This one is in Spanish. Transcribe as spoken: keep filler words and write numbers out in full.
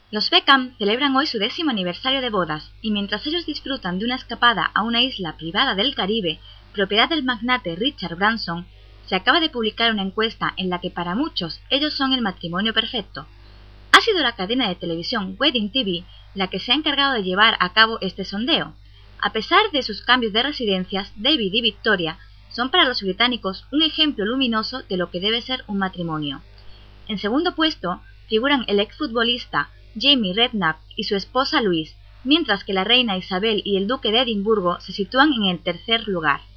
Los Beckham celebran hoy su décimo aniversario de bodas, y mientras ellos disfrutan de una escapada a una isla privada del Caribe, propiedad del magnate Richard Branson, se acaba de publicar una encuesta en la que para muchos ellos son el matrimonio perfecto. Ha sido la cadena de televisión Wedding T V la que se ha encargado de llevar a cabo este sondeo. A pesar de sus cambios de residencias, David y Victoria son para los británicos un ejemplo luminoso de lo que debe ser un matrimonio. En segundo puesto figuran el exfutbolista Jamie Redknapp y su esposa Louise, mientras que la reina Isabel y el duque de Edimburgo se sitúan en el tercer lugar.